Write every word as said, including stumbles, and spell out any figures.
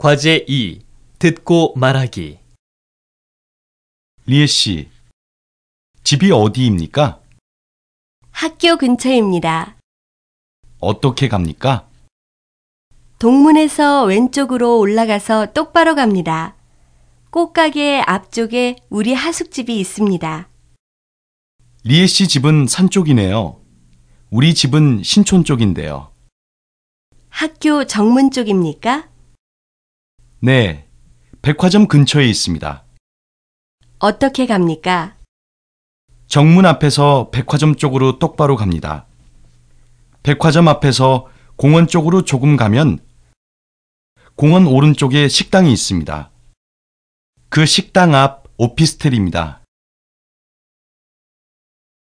과제 이. 듣고 말하기. 리에 씨, 집이 어디입니까? 학교 근처입니다. 어떻게 갑니까? 동문에서 왼쪽으로 올라가서 똑바로 갑니다. 꽃가게 앞쪽에 우리 하숙집이 있습니다. 리에 씨 집은 산 쪽이네요. 우리 집은 신촌 쪽인데요. 학교 정문 쪽입니까? 네, 백화점 근처에 있습니다. 어떻게 갑니까? 정문 앞에서 백화점 쪽으로 똑바로 갑니다. 백화점 앞에서 공원 쪽으로 조금 가면 공원 오른쪽에 식당이 있습니다. 그 식당 앞 오피스텔입니다.